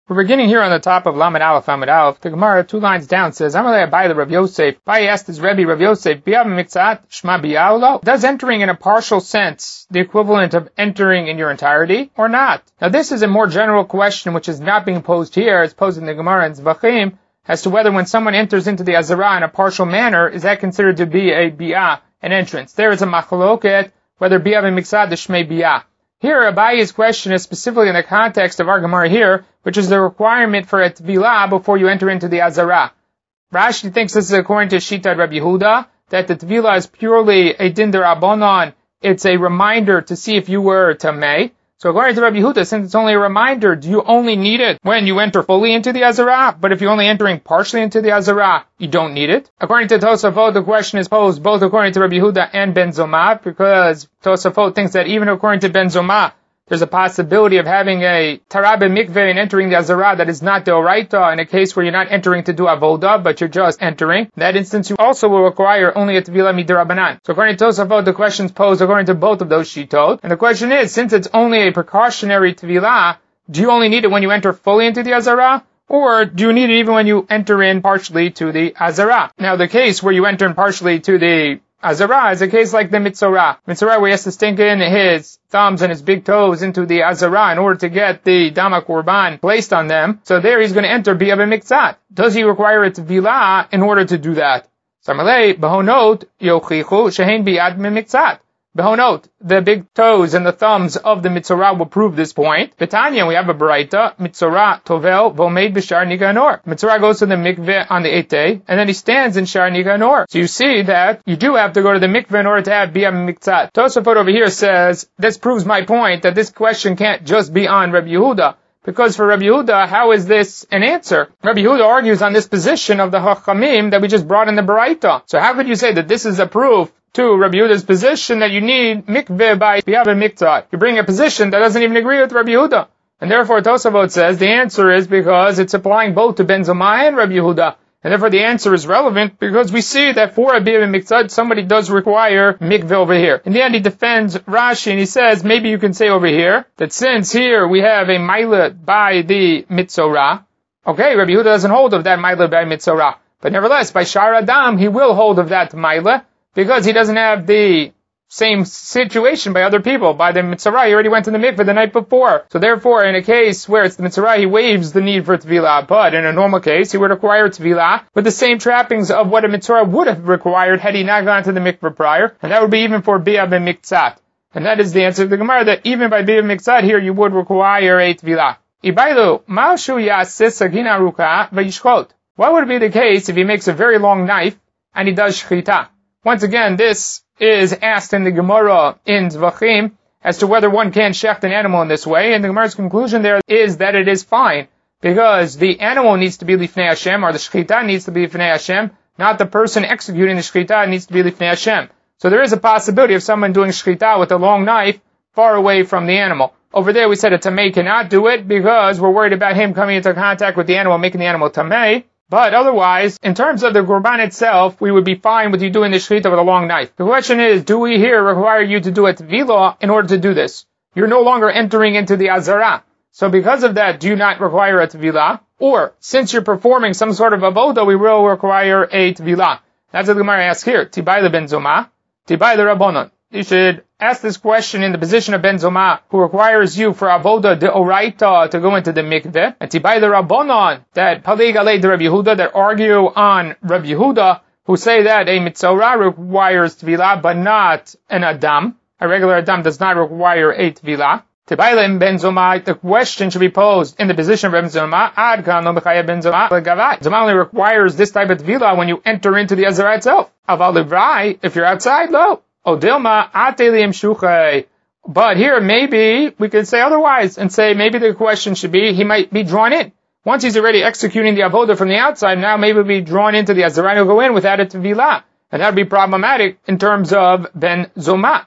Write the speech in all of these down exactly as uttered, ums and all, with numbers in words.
We're beginning here on the top of Lamed Aleph Lamed Aleph. The Gemara, two lines down, says, Amalei Abai the Rav Yosef. Abai asked his Rebbe Rav Yosef, Biyav miktzat shma biyaulo? Does entering in a partial sense the equivalent of entering in your entirety, or not? Now this is a more general question which is not being posed here. It's posed in the Gemara in Zvachim as to whether when someone enters into the Azara in a partial manner, is that considered to be a biyah, an entrance? There is a machloket whether Biyav miktzat is shmei biyah. Here, Abayi's question is specifically in the context of our Gemara here, which is the requirement for a tevilah before you enter into the Azara. Rashi thinks this is according to Shitad Rabbi Yehuda, that the tevilah is purely a din d'Rabbanan. It's a reminder to see if you were tamei. So according to Rabbi Yehuda, since it's only a reminder, do you only need it when you enter fully into the Azara? But if you're only entering partially into the Azara, you don't need it. According to Tosafot, the question is posed both according to Rabbi Yehuda and Ben Zoma, because Tosafot thinks that even according to Ben Zoma, there's a possibility of having a tarabe mikveh and entering the Azara that is not the Oraita, in a case where you're not entering to do Avoda, but you're just entering. In that instance, you also will require only a Tevilah Midrabanan. So according to Tosafot, the question is posed according to both of those Shitot. And the question is, since it's only a precautionary Tevilah, do you only need it when you enter fully into the Azara? Or do you need it even when you enter in partially to the Azara? Now the case where you enter in partially to the Azara is a case like the Mitzorah. Mitzorah, where he has to stink in his thumbs and his big toes into the Azara in order to get the Dama Korban placed on them. So there he's going to enter Biyav Miktzat. Does he require a Tevilah in order to do that? Samalei, Behonot, Yochichu, Shehein Biyad Miktzat. Behonot, the big toes and the thumbs of the Mitzorah will prove this point. Betanya, we have a Baraita, Mitzorah, Tovel, Vomed B'Shar Niganor. Mitzorah goes to the mikveh on the eighth day, and then he stands in Shar Niganor. So you see that you do have to go to the mikveh in order to have Biyav Miktzat. Tosafot over here says, this proves my point that this question can't just be on Rabbi Yehuda. Because for Rabbi Yehuda, how is this an answer? Rabbi Yehuda argues on this position of the Chachamim that we just brought in the Baraita. So how could you say that this is a proof to Rabbi Yehuda's position that you need mikveh by Biyav Miktzat? You bring a position that doesn't even agree with Rabbi Yehuda. And therefore Tosafot says the answer is because it's applying both to Ben Zoma and Rabbi Yehuda. And therefore the answer is relevant because we see that for a Biyav Miktzat somebody does require mikveh over here. In the end he defends Rashi and he says maybe you can say over here that since here we have a mailah by the Mitzorah, okay, Rabbi Yehuda doesn't hold of that mailah by Mitzorah. But nevertheless, by Shar Adam he will hold of that mailah, because he doesn't have the same situation by other people. By the Mitzorah, he already went to the mikveh the night before. So therefore, in a case where it's the Mitzorah, he waives the need for Tevilah. But in a normal case, he would require Tevilah with the same trappings of what a Mitzorah would have required had he not gone to the mikveh prior. And that would be even for Biyav Miktzat. And that is the answer to the Gemara, that even by Biyav Miktzat here, you would require a Tevilah. Ibailu, Ma'ashu Yasis Sagina Ruka Vayishchot. What would be the case if he makes a very long knife and he does Shchita? Once again, this is asked in the Gemara in Zvachim as to whether one can shecht an animal in this way, and the Gemara's conclusion there is that it is fine, because the animal needs to be Lifnei Hashem, or the Shechita needs to be Lifnei Hashem, not the person executing the Shechita needs to be Lifnei Hashem. So there is a possibility of someone doing Shechita with a long knife far away from the animal. Over there we said a Tamei cannot do it because we're worried about him coming into contact with the animal, making the animal Tamei. But otherwise, in terms of the Qurban itself, we would be fine with you doing the Shechita with a long knife. The question is, do we here require you to do a Tevilah in order to do this? You're no longer entering into the Azara. So because of that, do you not require a Tevilah? Or, since you're performing some sort of avoda, we will require a Tevilah. That's what the Gemara asks here. Tibai le Ben Zoma, Tibai le Rabbanon. You should ask this question in the position of Ben Zoma, who requires you for avoda de oraita to go into the mikveh, and tibai the Rabbanon, that palig alei de Rabbi Yehuda, that argue on Rabbi Yehuda, who say that a Mitzorah requires tevilah, but not an Adam. A regular Adam does not require a tevilah. Tibai le Ben Zoma, the question should be posed in the position of Ben Zoma, ad kan lo mechayev Ben Zoma legavai. Zoma only requires this type of tevilah when you enter into the Azara itself. Aval livrai, if you're outside, lo. Odilma ateliim shuchay. But here maybe we could say otherwise and say maybe the question should be he might be drawn in. Once he's already executing the avoda from the outside, now maybe be drawn into the Azara and he'll go in without a tevilah. And that would be problematic in terms of Ben Zoma.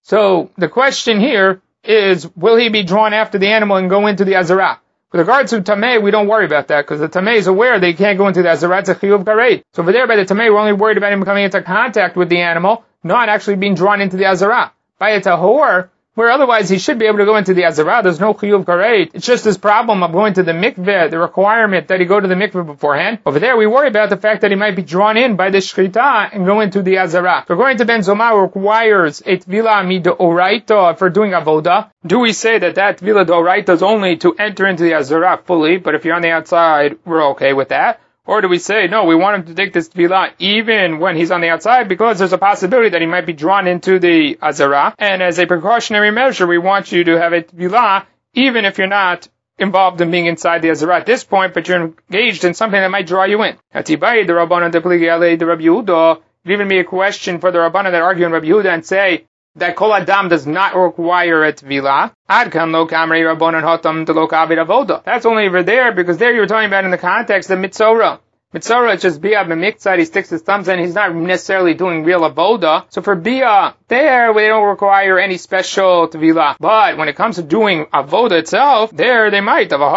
So the question here is, will he be drawn after the animal and go into the Azara? With regards to Tamei, we don't worry about that, because the Tamei is aware they can't go into the Azara, it's a Chiyuv Karet. So over there by the Tamei, we're only worried about him coming into contact with the animal, not actually being drawn into the Azara. By a Tahor, where otherwise he should be able to go into the Azara. There's no Chiyuv Karet. It's just this problem of going to the mikveh, the requirement that he go to the mikveh beforehand. Over there, we worry about the fact that he might be drawn in by the Shechita and go into the Azara. If we're going to Ben Zoma, requires a Tvila Midoraita for doing Avoda. Do we say that that Tvila Doraita is only to enter into the Azara fully, but if you're on the outside, we're okay with that? Or do we say, no, we want him to take this Tefillah even when he's on the outside because there's a possibility that he might be drawn into the Azara. And as a precautionary measure, we want you to have a Tefillah even if you're not involved in being inside the Azara at this point, but you're engaged in something that might draw you in. Atibai, the Rabbanan de Pligi Alei, the Rabbi Yehuda, even be a question for the Rabbanan that argue in Rabbi Yehuda and say that Kol Adam does not require a Tefillah. Ad kan lo kamrei Rabbanan hotam de lo kavir avoda. That's only over there because there you were talking about in the context of Mitzorah. Mitzorah is just Bia b'miktzad, he sticks his thumbs in, he's not necessarily doing real avoda. So for Bia, there they don't require any special Tefillah. But when it comes to doing avoda itself, there they might. Maybe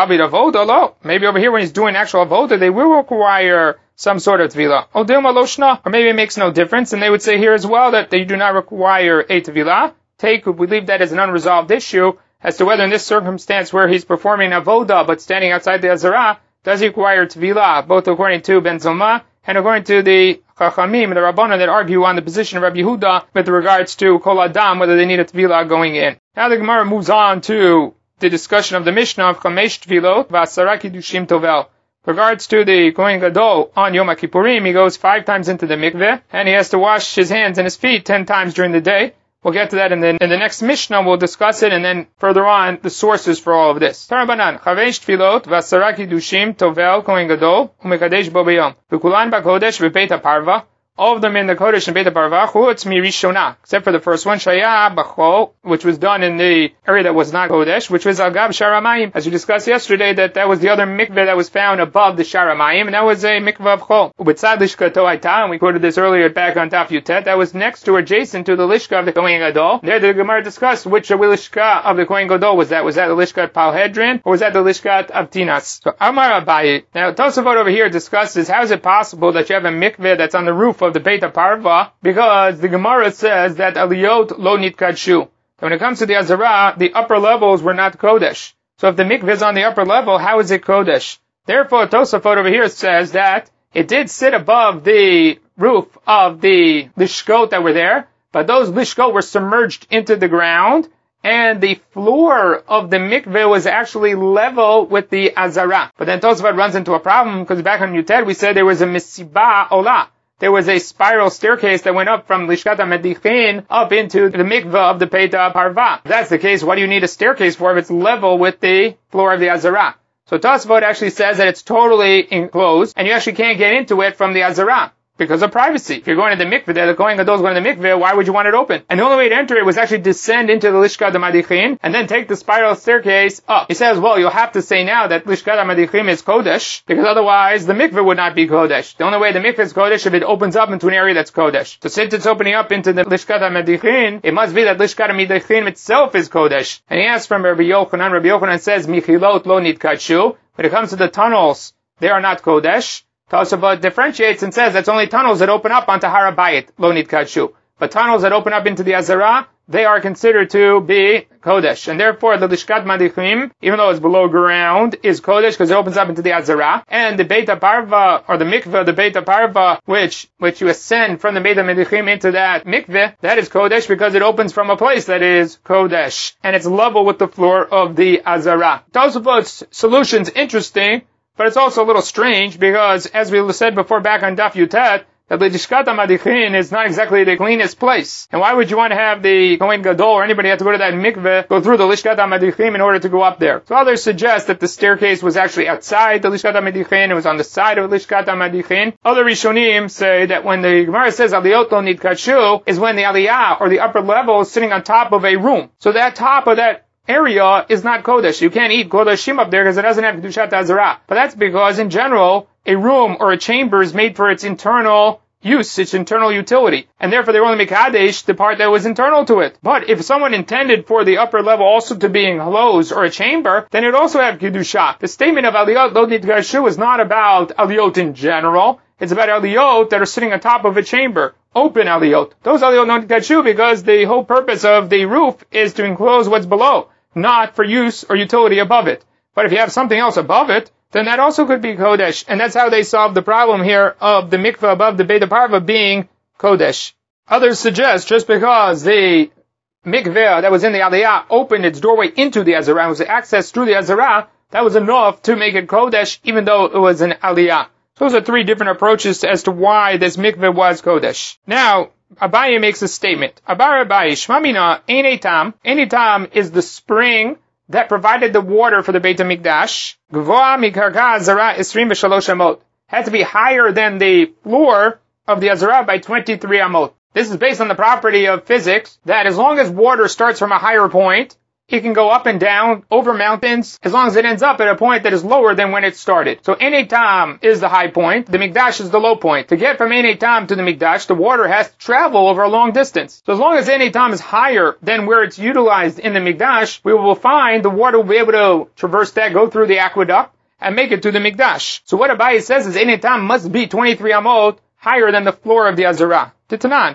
over here when he's doing actual avoda, they will require some sort of Tefillah. Or maybe it makes no difference, and they would say here as well that they do not require a Tefillah. Take, we leave that as an unresolved issue as to whether in this circumstance where he's performing avoda but standing outside the Azara, does he require Tefillah, both according to Ben Zoma and according to the Chachamim, the Rabbanan that argue on the position of Rabbi Yehuda with regards to Kol Adam, whether they need a Tefillah going in. Now the Gemara moves on to the discussion of the Mishnah of Chamesh Tefillot, V'asara Kiddushim Tovel. Regards to the Kohen Gadol on Yom Kippurim, he goes five times into the mikveh, and he has to wash his hands and his feet ten times during the day. We'll get to that in the, in the next Mishnah, we'll discuss it, and then further on, the sources for all of this. Tarabanan, Chavesh Tfilot, V'asara Kiddushim, Tovel, Kohen Gadol, Umekadesh Bo B'yom, V'kulan B'kodesh, V'Beit HaParva, all of them in the Kodesh and Beit HaParva, Chutz Mirishona, except for the first one, Shaya B'chol, which was done in the area that was not Kodesh, which was Al Gab Sharamayim, as we discussed yesterday, that that was the other mikveh that was found above the Sharamayim, and that was a mikveh of Chol. Ubetzad Lishkato Aita, and we quoted this earlier back on Daf Yutet, that was next to, adjacent to the Lishka of the Kohen Gadol. There the Gemara discussed which Lishka of the Kohen Gadol was that. Was that the Lishka at Palhedrin, or was that the Lishka of Tinas? So Amar Abaye. Now Tosafot over here discusses how is it possible that you have a mikveh that's on the roof of the Beit HaParva, because the Gemara says that Aliyot lo nitkadshu. When it comes to the Azara, the upper levels were not Kodesh. So if the mikveh is on the upper level, how is it Kodesh? Therefore, Tosafot over here says that it did sit above the roof of the lishkot that were there, but those lishkot were submerged into the ground, and the floor of the mikveh was actually level with the Azara. But then Tosafot runs into a problem, because back on Yuted we said there was a Misiba Olah. There was a spiral staircase that went up from Lishkat HaMedichin up into the mikveh of the Beit HaParva. If that's the case, what do you need a staircase for if it's level with the floor of the Azara? So Tosafot actually says that it's totally enclosed, and you actually can't get into it from the Azara because of privacy. If you're going to the mikveh, the Kohen Gadol is going to the mikveh, why would you want it open? And the only way to enter it was actually descend into the Lishkat HaMedichin and then take the spiral staircase up. He says, well, you'll have to say now that Lishkat HaMedichin is Kodesh, because otherwise the mikveh would not be Kodesh. The only way the mikveh is Kodesh if it opens up into an area that's Kodesh. So since it's opening up into the Lishkat HaMedichin, it must be that Lishkat HaMedichin itself is Kodesh. And he asks from Rabbi Yochanan, Rabbi Yochanan says, Michilot lo nitkadshu. When it comes to the tunnels, they are not Kodesh. Tosafot differentiates and says that's only tunnels that open up onto Har HaBayit, lo nitkadshu. But tunnels that open up into the Azara, they are considered to be Kodesh. And therefore, the Lishkat Madichim, even though it's below ground, is Kodesh because it opens up into the Azara. And the Beit HaParva, or the mikveh, the Beit HaParva, which, which you ascend from the Beit HaMedichim into that mikveh, that is Kodesh because it opens from a place that is Kodesh. And it's level with the floor of the Azara. Tosafot's solution's interesting, but it's also a little strange because, as we said before back on Daf Yutet, that the Lishkat HaMedichin is not exactly the cleanest place. And why would you want to have the Kohen Gadol or anybody have to go to that mikveh, go through the Lishkat HaMedichin in order to go up there? So others suggest that the staircase was actually outside the Lishkat HaMedichin, it was on the side of the Lishkat HaMedichin. Other Rishonim say that when the Gemara says Aliyot lo nitkadshu, is when the Aliyah, or the upper level, is sitting on top of a room. So that top of that area is not Kodesh. You can't eat Kodeshim up there because it doesn't have Kedushat Azara. But that's because, in general, a room or a chamber is made for its internal use, its internal utility. And therefore, they were only Mekadesh the part that was internal to it. But if someone intended for the upper level also to be enclosed or a chamber, then it would also have Kedusha. The statement of Aliyot Lo Nitkadshu is not about Aliyot in general. It's about aliyot that are sitting on top of a chamber. Open aliyot. Those aliyot don't get you because the whole purpose of the roof is to enclose what's below, not for use or utility above it. But if you have something else above it, then that also could be Kodesh. And that's how they solve the problem here of the mikveh above the Beit HaParva being Kodesh. Others suggest just because the mikveh that was in the Aliyah opened its doorway into the Azarah, was accessed through the Azarah, that was enough to make it Kodesh, even though it was an Aliyah. So those are three different approaches as to why this mikveh was Kodesh. Now, Abaye makes a statement. Abar Abaye, Shmamina, Ein Tam. Ein Tam is the spring that provided the water for the Beit HaMikdash. Gvoa mikarka Azarah Isrim v'shalosh amot. Had to be higher than the floor of the Azarah by twenty-three amot. This is based on the property of physics, that as long as water starts from a higher point, it can go up and down over mountains, as long as it ends up at a point that is lower than when it started. So Ein Tam is the high point, the Mikdash is the low point. To get from Ein Tam to the Mikdash, the water has to travel over a long distance. So as long as Ein Tam is higher than where it's utilized in the Mikdash, we will find the water will be able to traverse that, go through the aqueduct, and make it to the Mikdash. So what Abaye says is Ein Tam must be twenty-three amot higher than the floor of the Azarah. Titanan.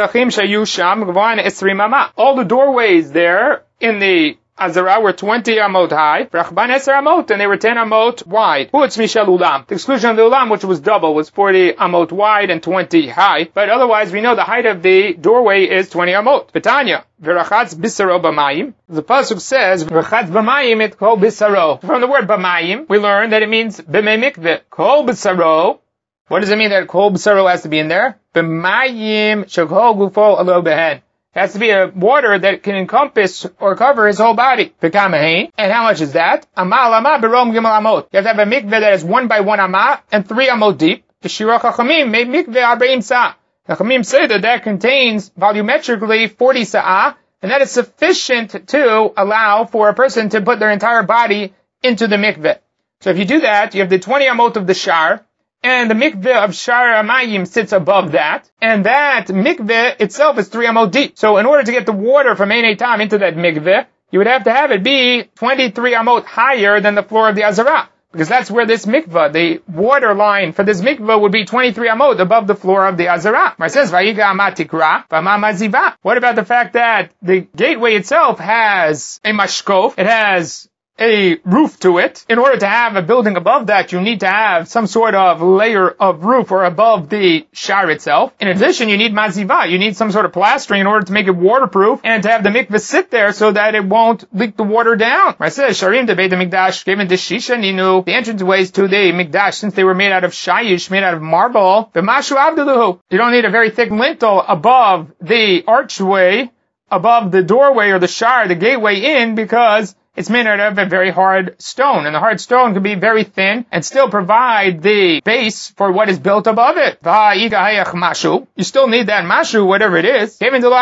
All the doorways there in the Azarah were twenty amot high, and they were ten amot wide. The exclusion of the ulam, which was double, was forty amot wide and twenty high. But otherwise, we know the height of the doorway is twenty amot. Betanya, v'rachatz bisaro b'mayim. The pasuk says, v'rachatz b'mayim it kol bisaro. From the word b'mayim, we learn that it means b'mei mikveh. Kol bisaro. What does it mean that kol b'saro has to be in there? B'mayim shekol gufo alo behen. It has to be a water that can encompass or cover his whole body. B'kamahin. And how much is that? Amal amah b'rom gimel amot. You have to have a mikveh that is one by one amah and three amot deep. B'shira chachamim made mikveh arba'im sa'ah. The chachamim say that that contains volumetrically forty sa'ah, and that is sufficient to allow for a person to put their entire body into the mikveh. So if you do that, you have the twenty amot of the shar, and the mikveh of Shar Amayim sits above that, and that mikveh itself is three amot deep. So in order to get the water from Ein Tam into that mikveh, you would have to have it be twenty-three amot higher than the floor of the Azarah, because that's where this mikveh, the water line for this mikveh, would be twenty-three amot above the floor of the Azarah. It says, Vayiga amat tikra, v'ama maziva. What about the fact that the gateway itself has a mashkof, it has a roof to it? In order to have a building above that, you need to have some sort of layer of roof or above the shar itself. In addition, you need maziva. You need some sort of plastering in order to make it waterproof and to have the mikveh sit there so that it won't leak the water down. I said, sharim de beit mikdash given the shisha ninu, the entranceways to the mikdash, since they were made out of shayish, made out of marble, b'mashu abduluhu. You don't need a very thick lintel above the archway, above the doorway or the shar, the gateway in, because it's made out of a very hard stone, and the hard stone can be very thin and still provide the base for what is built above it. You still need that mashu, whatever it is.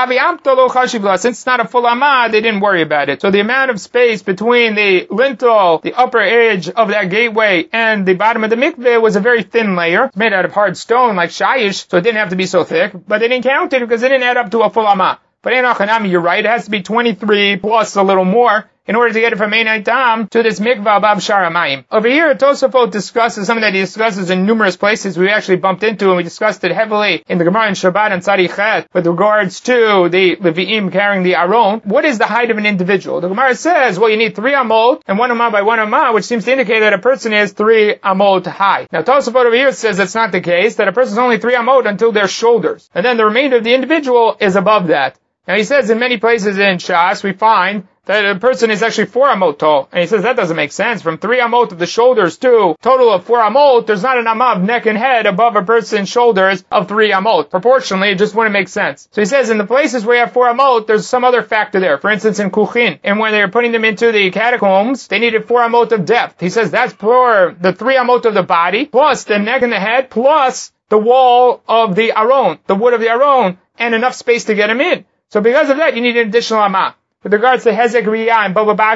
Since it's not a full amah, they didn't worry about it. So the amount of space between the lintel, the upper edge of that gateway, and the bottom of the mikveh was a very thin layer. It's made out of hard stone like shayish, so it didn't have to be so thick, but they didn't count it because it didn't add up to a full amah. But Enochanami, you're right, it has to be twenty-three plus a little more in order to get it from Ein Tam to this mikvah above Shar Amayim. Over here, Tosafot discusses something that he discusses in numerous places we actually bumped into, and we discussed it heavily in the Gemara in Shabbat and Tzadichet with regards to the Levi'im carrying the Aron. What is the height of an individual? The Gemara says, well, you need three amot and one amah by one amah, which seems to indicate that a person is three amot high. Now, Tosafot over here says that's not the case, that a person is only three amot until their shoulders, and then the remainder of the individual is above that. Now, he says in many places in Shas, we find that a person is actually four amot tall. And he says that doesn't make sense. From three amot of the shoulders to total of four amot, there's not an amah of neck and head above a person's shoulders of three amot. Proportionally, it just wouldn't make sense. So he says in the places where you have four amot, there's some other factor there. For instance, in Kuchin, and when they were putting them into the catacombs, they needed four amot of depth. He says that's for the three amot of the body, plus the neck and the head, plus the wall of the Aron, the wood of the Aron, and enough space to get him in. So because of that, you need an additional amah. With regards to Hezek Riyah and Baba Batra,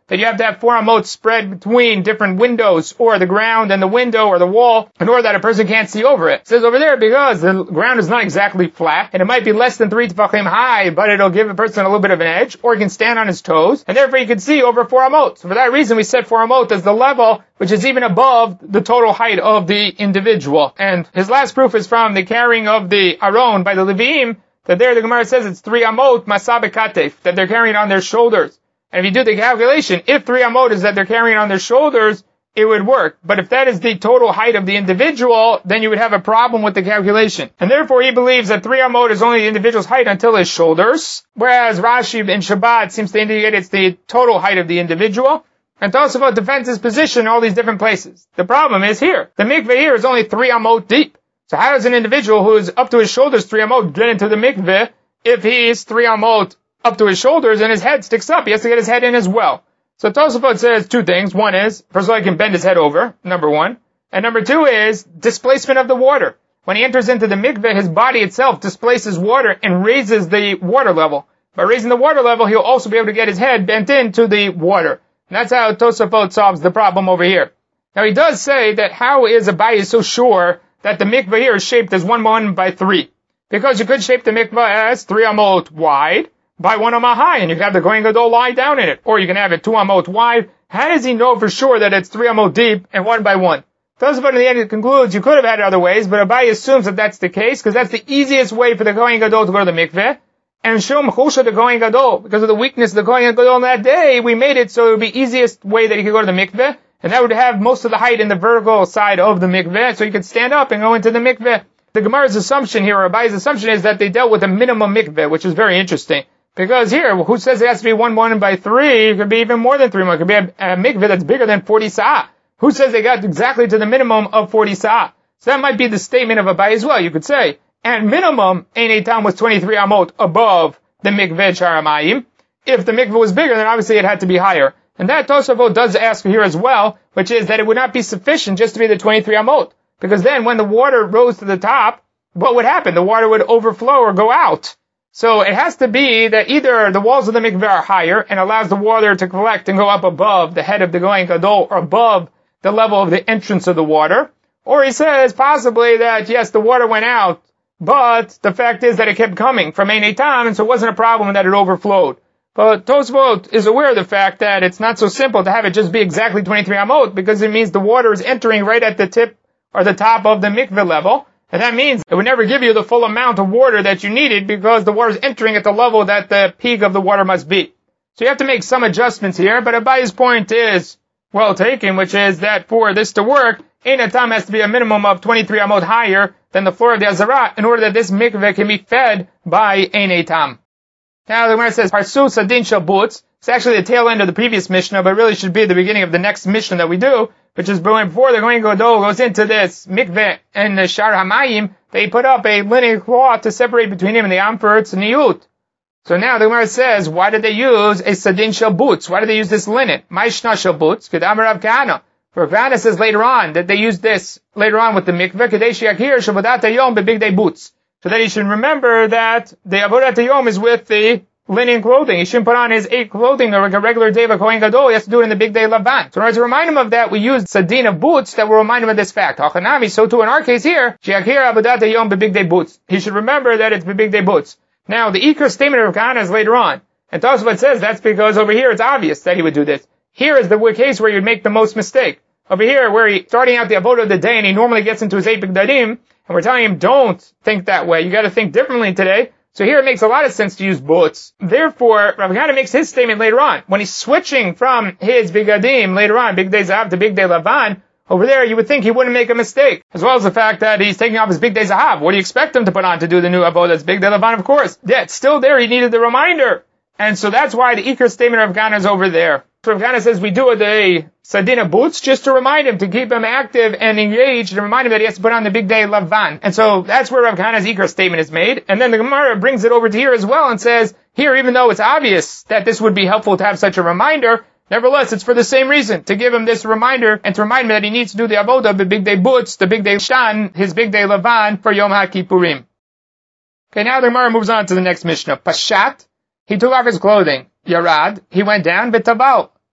that you have to have four amot spread between different windows, or the ground and the window, or the wall, in order that a person can't see over it. It says over there, because the ground is not exactly flat, and it might be less than three tefachim high, but it'll give a person a little bit of an edge, or he can stand on his toes, and therefore you can see over four amot. So for that reason, we set four amot as the level which is even above the total height of the individual. And his last proof is from the carrying of the Aron by the Leviim, that there the Gemara says it's three amot masabeh katef, that they're carrying on their shoulders. And if you do the calculation, if three amot is that they're carrying on their shoulders, it would work. But if that is the total height of the individual, then you would have a problem with the calculation. And therefore he believes that three amot is only the individual's height until his shoulders, whereas Rashi in Shabbat seems to indicate it's the total height of the individual. And Tosafot defends his position in all these different places. The problem is here. The mikveh here is only three amot deep. So how does an individual who is up to his shoulders three amot get into the mikveh if he's three amot up to his shoulders and his head sticks up? He has to get his head in as well. So Tosafot says two things. One is, first of all, he can bend his head over, number one. And number two is displacement of the water. When he enters into the mikveh, his body itself displaces water and raises the water level. By raising the water level, he'll also be able to get his head bent into the water. And that's how Tosafot solves the problem over here. Now he does say that how is Abaye so sure that the mikveh here is shaped as one one by three? Because you could shape the mikveh as three amot wide by one amot high, and you can have the Kohen Gadol lie down in it. Or you can have it two amot wide. How does he know for sure that it's three amot deep and one by one? Tosafot in the end concludes you could have had it other ways, but Abaye assumes that that's the case, because that's the easiest way for the Kohen Gadol to go to the mikveh. And Shum Chusha the Kohen Gadol, because of the weakness of the Kohen Gadol on that day, we made it so it would be easiest way that he could go to the mikveh, and that would have most of the height in the vertical side of the mikveh, so he could stand up and go into the mikveh. The Gemara's assumption here, or Abaye's assumption, is that they dealt with a minimum mikveh, which is very interesting. Because here, who says it has to be one one by three? It could be even more than three. It could be a, a mikveh that's bigger than forty sa'ah. Who says they got exactly to the minimum of forty sa'ah? So that might be the statement of Abaye as well, you could say. And minimum, Ein Eitam was twenty-three amot above the mikveh Shar HaMayim. If the mikveh was bigger, then obviously it had to be higher. And that Tosafot does ask here as well, which is that it would not be sufficient just to be the twenty-three amot. Because then when the water rose to the top, what would happen? The water would overflow or go out. So it has to be that either the walls of the mikveh are higher and allows the water to collect and go up above the head of the Kohen Gadol, or above the level of the entrance of the water. Or he says possibly that yes, the water went out, but the fact is that it kept coming from Ein Eitam, and so it wasn't a problem that it overflowed. But Tosafot is aware of the fact that it's not so simple to have it just be exactly twenty-three amot, because it means the water is entering right at the tip or the top of the mikveh level, and that means it would never give you the full amount of water that you needed, because the water is entering at the level that the peak of the water must be. So you have to make some adjustments here, but Abaye's point is well taken, which is that for this to work, Ein Eitam has to be a minimum of twenty-three amot higher than the floor of the Azara, in order that this mikveh can be fed by Ein Eitam. Now the Gemara says, Parsu Sadin Shel Butz. It's actually the tail end of the previous Mishnah, but really should be the beginning of the next Mishnah that we do, which is before the Kohen Gadol goes into this mikveh and the Shar HaMayim, they put up a linen cloth to separate between him and the Am for its niyut. So now the Gemara says, why did they use a Sadin Shel Butz? Why did they use this linen? Ma'ishna Shel Butz, Kedam Rav Kahana. For Kahana says later on that they used this later on with the mikveh, Kedei She'yakir Shavodat Hayom Bebigdei Butz. So that he should remember that the Avodat Hayom is with the linen clothing. He shouldn't put on his eight clothing like a regular day of a Kohen Gadol. He has to do it in the big day Lavan. So in order to remind him of that, we used Sadin of Butz that will remind him of this fact. Hachanami, so too in our case here, She'yakir Avodat Hayom Bebig Day Butz. He should remember that it's Bebig Day Butz. Now the Iker statement of Kahana is later on. And Tosafot says that's because over here it's obvious that he would do this. Here is the case where you'd make the most mistake. Over here, where he's starting out the avodah of the day, and he normally gets into his eight bigdadim, and we're telling him, don't think that way. You got to think differently today. So here it makes a lot of sense to use butz. Therefore, Rav Kahana makes his statement later on. When he's switching from his bigdadim later on, big day zahav to big day lavan, over there you would think he wouldn't make a mistake. As well as the fact that he's taking off his big day zahav. What do you expect him to put on to do the new avodah that's big day lavan? Of course. Yeah, it's still there. He needed the reminder. And so that's why the Iker statement of Rav Kahana is over there. So Rav Kahana says we do it a Sadina boots just to remind him, to keep him active and engaged, and remind him that he has to put on the big day Lavan. And so that's where Rav Kahana's Iker statement is made. And then the Gemara brings it over to here as well and says, here, even though it's obvious that this would be helpful to have such a reminder, nevertheless, it's for the same reason, to give him this reminder and to remind him that he needs to do the avodah of the big day boots, the big day shan, his big day Lavan for Yom HaKippurim. Okay, now the Gemara moves on to the next Mishnah. Pashat, he took off his clothing. Yarad, he went down, V'tabal.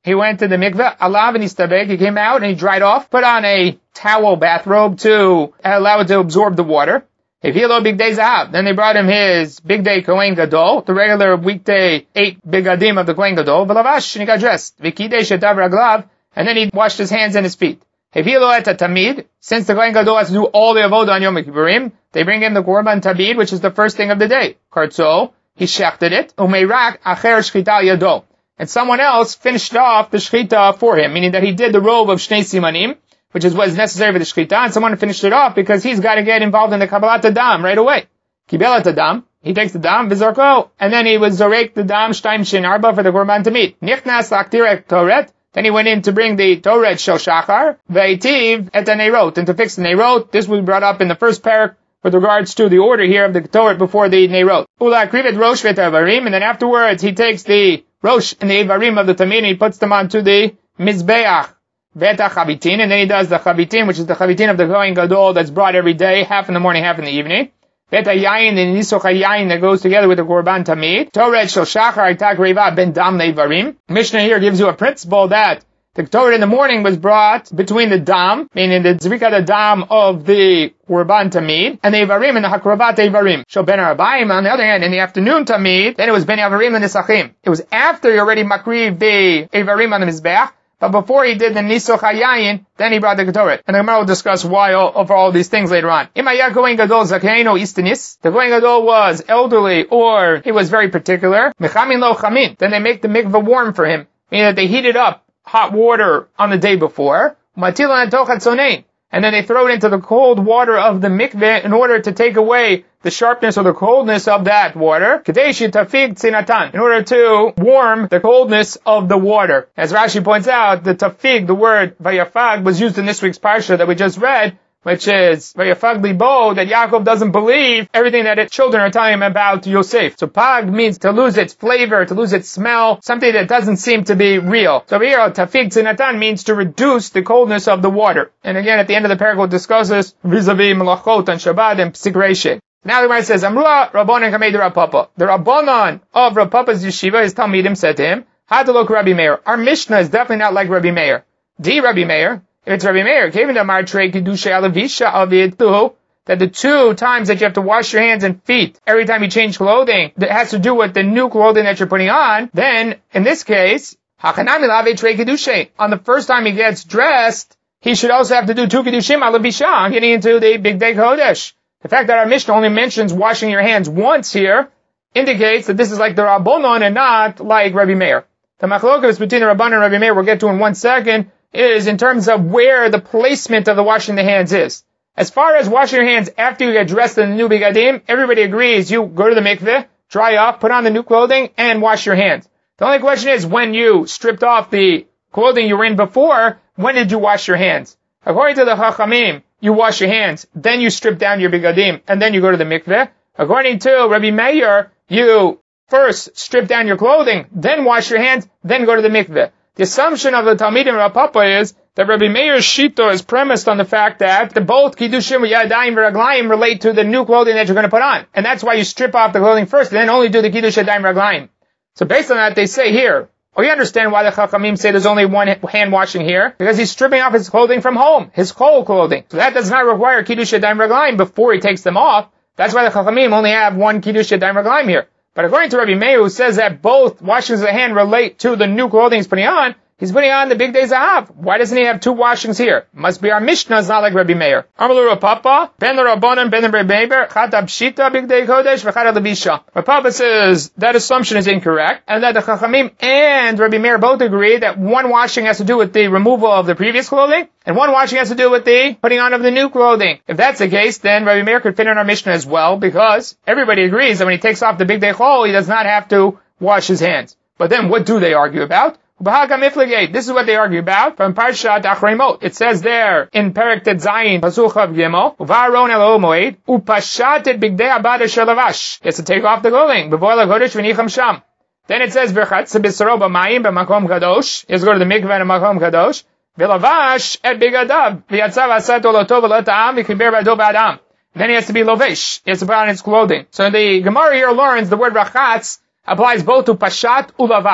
he went to the mikveh, alav and istabek, he came out and he dried off, put on a towel bathrobe to allow it to absorb the water. If he lo big day zahav, then they brought him his big day Kohen Gadol, the regular weekday eight bigadim of the Kohen Gadol, v'lavash, and he got dressed. V'kidei shetav raglav, and then he washed his hands and his feet. If he lo et tamid, since the Kohen Gadol has to do all the avodah on Yom Kippurim, they bring him the korban tamid, which is the first thing of the day. Kartzo, he shechted it, umeirak acher shchita yado. And someone else finished off the shchita for him, meaning that he did the robe of shnei simanim, which is what is necessary for the shchita, and someone finished it off because he's got to get involved in the kabbalat adam right away. Kibelat adam, he takes the dam, vizorko, and then he was zorek the dam shtaim shin arba for the korban tamid. Nichnas laktirek toret, then he went in to bring the toret shel shachar, veitiv et neirot, and to fix the neirot. This was brought up in the first parak with regards to the order here of the toret before the neirot. Ula krivet rosh vet avarim, and then afterwards he takes the rosh and the avarim of the tamid and he puts them onto the mizbeach. Veta chavitin, and then he does the chavitin, which is the chavitin of the Kohen Gadol that's brought every day, half in the morning, half in the evening. Veta yayin, the nisocha yayin that goes together with the korban tamid. Toret shel shachar itak reiva ben dam leivarim. Mishnah here gives you a principle that the Torah in the morning was brought between the dam, meaning the zrika the dam of the korban tamid, and the ivarim and the hakravat ivarim. Shel ben arabayim, on the other hand, in the afternoon tamid, then it was ben avarim and nisachim. It was after he already makriv the ivarim on the mizbeach, but before he did the nisoch hayayin, then he brought the Ketoret. And the Gemara will discuss why all, of all these things later on. Imaya Kohen Gadol zakeino istanis. The Kohen Gadol was elderly or he was very particular. Mechamin lo chamin. Then they make the mikveh warm for him, meaning that they heated up hot water on the day before. Matilan tochat sonein. And then they throw it into the cold water of the mikveh in order to take away the sharpness or the coldness of that water. Kadeshi tafig tzinatan. In order to warm the coldness of the water. As Rashi points out, the tafig, the word vayafag, was used in this week's parsha that we just read, which is vayafag libo, that Yaakov doesn't believe everything that its children are telling him about Yosef. So pag means to lose its flavor, to lose its smell, something that doesn't seem to be real. So here, tafig tzinatan means to reduce the coldness of the water. And again, at the end of the paragraph, we'll discuss this vis-a-vis melachot and Shabbat and Psik Reishe. Now the Gemara says, Amrua Rabbanan Kamei de Rav Papa. The Rabbanan of Rav Papa's yeshiva, his Talmidim, said to him, Hadalok Rabbi Meir. Our Mishnah is definitely not like Rabbi Meir. Di Rabbi Meir. If it's Rabbi Meir, Kevin Damar Trei Kedusha Alavisha Avidu, that the two times that you have to wash your hands and feet every time you change clothing, that has to do with the new clothing that you're putting on, then, in this case, Hakanami Lave Trei Kedusha. On the first time he gets dressed, he should also have to do two Kedushim Alavisha, getting into the Big Day Kodesh. The fact that our Mishnah only mentions washing your hands once here indicates that this is like the Rabbanon and not like Rabbi Meir. The machlokas between the Rabbanon and Rabbi Meir, we'll get to in one second, is in terms of where the placement of the washing the hands is. As far as washing your hands after you get dressed in the new bigadim, everybody agrees you go to the mikveh, dry off, put on the new clothing, and wash your hands. The only question is when you stripped off the clothing you were in before, when did you wash your hands? According to the Chachamim, you wash your hands, then you strip down your bigadim, and then you go to the mikveh. According to Rabbi Meir, you first strip down your clothing, then wash your hands, then go to the mikveh. The assumption of the Talmidim Rav Papa is that Rabbi Meir's shita is premised on the fact that the both kiddushim yadayim v'raglayim relate to the new clothing that you're going to put on, and that's why you strip off the clothing first, and then only do the kiddush yadayim v'raglayim. So based on that, they say here, oh, you understand why the Chachamim say there's only one hand washing here? Because he's stripping off his clothing from home, his whole clothing. So that does not require Kiddush Yadayim Raglayim before he takes them off. That's why the Chachamim only have one Kiddush Yadayim Raglayim here. But according to Rabbi Meir, who says that both washings of the hand relate to the new clothing he's putting on, he's putting on the big day zahav. Why doesn't he have two washings here? Must be our Mishnah is not like Rabbi Meir. Amalu Rav Papa, ben Rabbanan, ben Rabbi Meir, chata pshita big day kodesh, v'chata levisha. Rav Papa says that assumption is incorrect, and that the Chachamim and Rabbi Meir both agree that one washing has to do with the removal of the previous clothing, and one washing has to do with the putting on of the new clothing. If that's the case, then Rabbi Meir could fit in our Mishnah as well, because everybody agrees that when he takes off the big day chol, he does not have to wash his hands. But then what do they argue about? This is what they argue about from Parshat Achremot. It says there in Perek Tet Zayin, Pasuk Chav Gimel, Uvaron El Moed, Upashatet Bigdei Abada Shalavash. He has to take off the clothing. B'voy LaKodesh V'nicham Sham. Then it says V'chatz B'saro B'mayim B'makom Kadosh. He has to go to the mikveh and Makom Kadosh. V'lavash Et Bigadav V'yatzav Asat Oloto V'lota'am V'kiber B'ado B'adam. Then he has to be lovesh. He has to put on his clothing. So the Gemara here learns the word Rachatz applies both to Pashat Ulavash.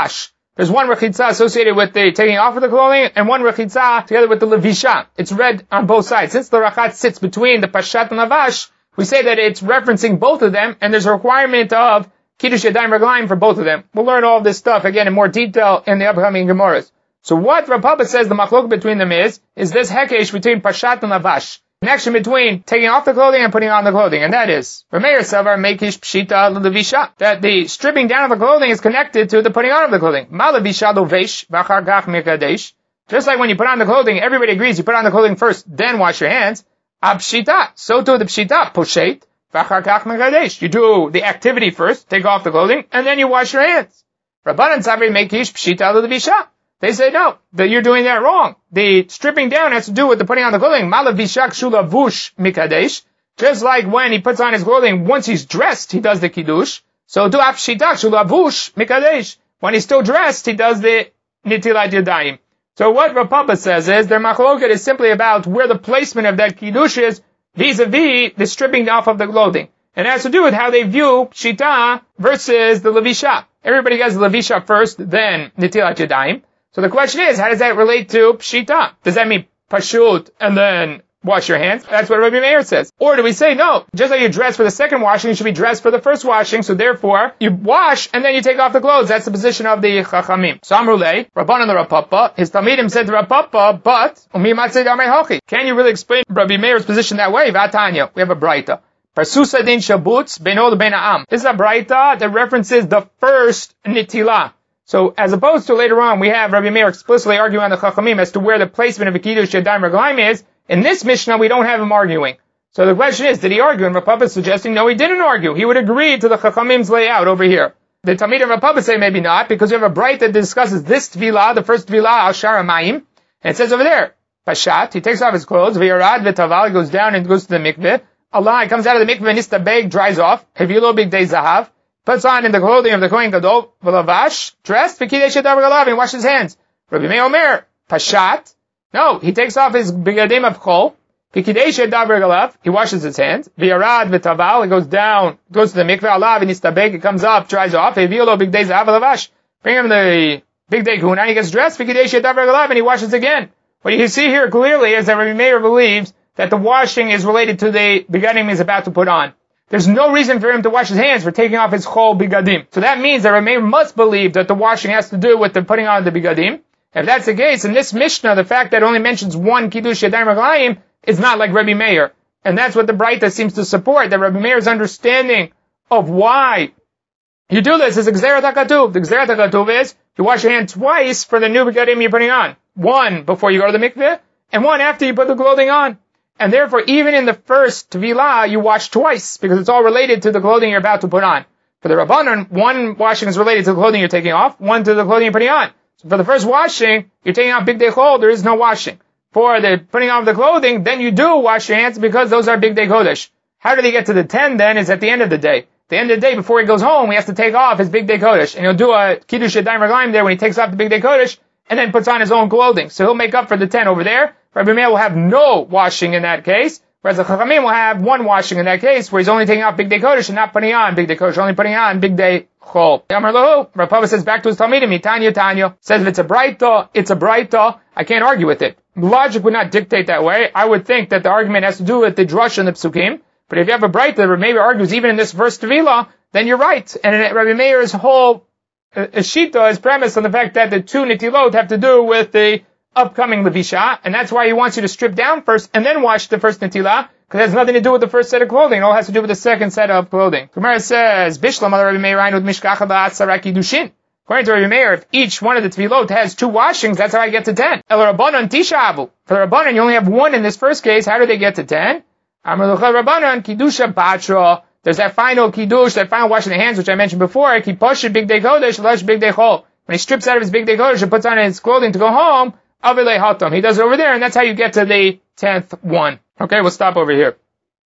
There's one rechitza associated with the taking off of the clothing, and one rechitza together with the levisha. It's read on both sides. Since the rachat sits between the pashat and lavash, we say that it's referencing both of them, and there's a requirement of kiddush yadayim reglaim for both of them. We'll learn all this stuff again in more detail in the upcoming Gemaras. So what Rav Papa says the machlok between them is, is this hekesh between pashat and lavash. Connection between taking off the clothing and putting on the clothing, and that is Rameir Savar Mekish Pshita Levisha. That the stripping down of the clothing is connected to the putting on of the clothing. Malavisha Lovesh Vachar Gach Mekadesh. Just like when you put on the clothing, everybody agrees you put on the clothing first, then wash your hands. Abshita. So too the Pshita Poshet Vachar Gach Mekadesh. You do the activity first, take off the clothing, and then you wash your hands. Rabbanan Savar Mekish Pshita Levisha. They say no, that you're doing that wrong. The stripping down has to do with the putting on the clothing. Malavishak shulavush mikadesh. Just like when he puts on his clothing, once he's dressed, he does the kiddush. So do apshitak shulavush mikadesh. When he's still dressed, he does the nitilat yadayim. So what Rav Papa says is, their machloket is simply about where the placement of that kiddush is vis-a-vis the stripping off of the clothing. And it has to do with how they view pshita versus the levisha. Everybody gets the levisha first, then nitilat yadayim. So the question is, how does that relate to pshita? Does that mean pashut and then wash your hands? That's what Rabbi Meir says. Or do we say, no, just like you dress for the second washing, you should be dressed for the first washing, so therefore, you wash and then you take off the clothes. That's the position of the Chachamim. So Amrulei, Rabbanan the Rav Papa, his Talmidim said to Rav Papa, but, Umi Matzei Damei Hochi. Can you really explain Rabbi Meir's position that way? Vatanya, we have a Braita. Parsusa din Shabutz, Benod Ben Ha'am. This is a Braita that references the first Nitilah. So, as opposed to later on, we have Rabbi Meir explicitly arguing on the Chachamim as to where the placement of a Kiddush Yadayim Reglaim is. In this Mishnah, we don't have him arguing. So the question is, did he argue? And Rav Papa is suggesting, no, he didn't argue. He would agree to the Chachamim's layout over here. The Talmid and Rav Papa say maybe not, because we have a bright that discusses this Tvilah, the first Tvilah, Al Shara Mayim. And it says over there, Pashat, he takes off his clothes, V'yarad v'taval, he goes down and goes to the mikveh. Allah, he comes out of the mikveh, Nistabeg, dries off. Hevilo big day zahav. Puts on in the clothing of the Kohen Gadol, v'lavash, dressed, v'kidei shedav regalav, and washes his hands. Rabbi Meir Omer, Pashat, no, he takes off his bigadim of chol, v'kidei shedav regalav, he washes his hands, v'yarad v'taval, he goes down, goes to the mikveh, Allah, v'nistabeg, he comes up, dries off, v'yilo big day zahav v'lavash, bring him the big day kuna, he gets dressed, v'kidei shedav regalav, and he washes again. What you see here clearly is that Rabbi Meir believes that the washing is related to the bigadim he's about to put on. There's no reason for him to wash his hands for taking off his chol bigadim. So that means that Rabbi Meir must believe that the washing has to do with the putting on the bigadim. If that's the case, in this Mishnah, the fact that it only mentions one kiddush yadayim reglaim is not like Rabbi Meir. And that's what the Braita seems to support, that Rabbi Meir's understanding of why you do this is Gzerat HaKatuv. The Gzerat HaKatuv is you wash your hands twice for the new bigadim you're putting on. One before you go to the mikveh, and one after you put the clothing on. And therefore, even in the first Tvilah, you wash twice, because it's all related to the clothing you're about to put on. For the Rabbanan, one washing is related to the clothing you're taking off, one to the clothing you're putting on. So for the first washing, you're taking off Big Day Chol, there is no washing. For the putting on of the clothing, then you do wash your hands, because those are Big Day Kodesh. How do they get to the ten then, is at the end of the day. At the end of the day, before he goes home, he has to take off his Big Day Kodesh. And he'll do a Kiddush Yadayim Reglaim there when he takes off the Big Day Kodesh, and then puts on his own clothing. So he'll make up for the ten over there. Rabbi Meir will have no washing in that case, whereas the Chachamim will have one washing in that case, where he's only taking off Big Day Kodesh and not putting on Big Day Kodesh, only putting on Big Day Chol. Amar Lahu, Rav Papa says back to his Talmidim, Tanya Tanya, says if it's a Braita, it's a Braita, I can't argue with it. Logic would not dictate that way. I would think that the argument has to do with the Drush and the Psukim, but if you have a Braita that Rabbi Meir argues even in this verse Tevila, then you're right. And Rabbi Meir's whole uh, Shita is premised on the fact that the two Nitilot have to do with the upcoming Levisha, and that's why he wants you to strip down first and then wash the first Netilah, because it has nothing to do with the first set of clothing. It all has to do with the second set of clothing. Gemara says, Bishlam Rabbi Meir with Mishkacha Ba'atzara Kiddushin. According to Rabbi Meir, if each one of the Tvilot has two washings, that's how I get to ten. El Rabbanan Tisha Avu. For the Rabbanan, you only have one in this first case. How do they get to ten? Amar Lucha Rabbanan Kiddusha Batra. There's that final Kiddush, that final washing the hands, which I mentioned before. Kiposh Big Day Kodesh, Lash Big Day Chol. When he strips out of his Big Day Kodesh and puts on his clothing to go home, Avilei Hatam. He does it over there, and that's how you get to the tenth one. Okay, we'll stop over here.